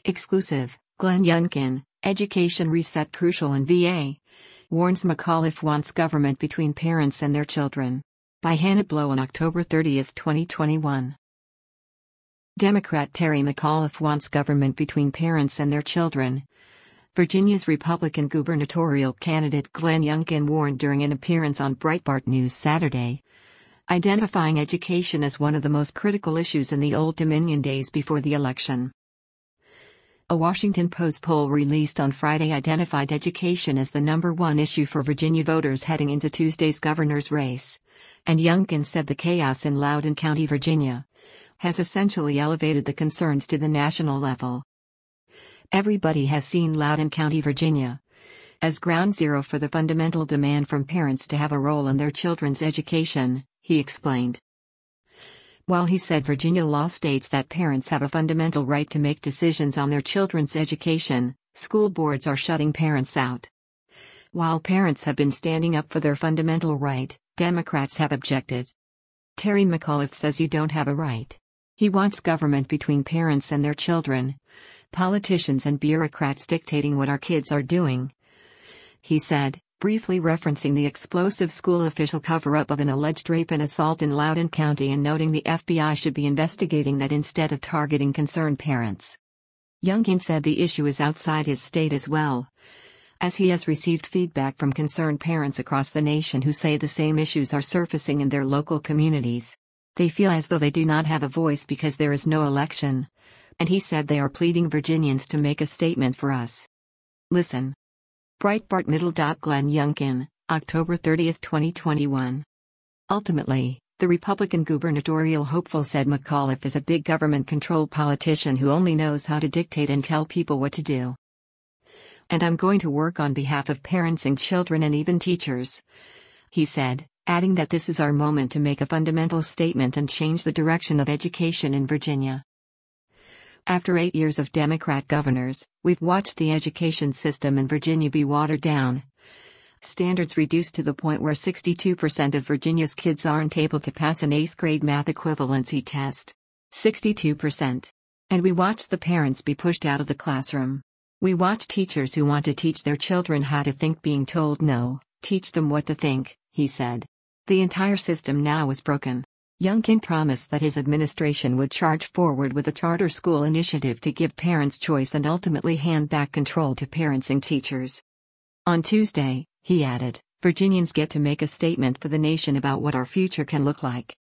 Exclusive, Glenn Youngkin, Education Reset Crucial in VA. Warns McAuliffe wants government between parents and their children. By Hannah Blow on October 30, 2021. Democrat Terry McAuliffe wants government between parents and their children. Virginia's Republican gubernatorial candidate Glenn Youngkin warned during an appearance on Breitbart News Saturday, identifying education as one of the most critical issues in the Old Dominion days before the election. A Washington Post poll released on Friday identified education as the #1 issue for Virginia voters heading into Tuesday's governor's race, and Youngkin said the chaos in Loudoun County, Virginia, has essentially elevated the concerns to the national level. Everybody has seen Loudoun County, Virginia, as ground zero for the fundamental demand from parents to have a role in their children's education, he explained. While he said Virginia law states that parents have a fundamental right to make decisions on their children's education, school boards are shutting parents out. While parents have been standing up for their fundamental right, Democrats have objected. Terry McAuliffe says you don't have a right. He wants government between parents and their children, politicians and bureaucrats dictating what our kids are doing, he said, briefly referencing the explosive school official cover-up of an alleged rape and assault in Loudoun County and noting the FBI should be investigating that instead of targeting concerned parents. Youngkin said the issue is outside his state as well, as he has received feedback from concerned parents across the nation who say the same issues are surfacing in their local communities. They feel as though they do not have a voice because there is no election, and he said they are pleading Virginians to make a statement for us. Listen. Breitbart Middle. Glenn Youngkin, October 30, 2021. Ultimately, the Republican gubernatorial hopeful said McAuliffe is a big government-controlled politician who only knows how to dictate and tell people what to do. And I'm going to work on behalf of parents and children and even teachers, he said, adding that this is our moment to make a fundamental statement and change the direction of education in Virginia. After 8 years of Democrat governors, we've watched the education system in Virginia be watered down. Standards reduced to the point where 62% of Virginia's kids aren't able to pass an 8th grade math equivalency test. 62%. And we watched the parents be pushed out of the classroom. We watch teachers who want to teach their children how to think being told no, teach them what to think, he said. The entire system now is broken. Youngkin promised that his administration would charge forward with a charter school initiative to give parents choice and ultimately hand back control to parents and teachers. On Tuesday, he added, Virginians get to make a statement for the nation about what our future can look like.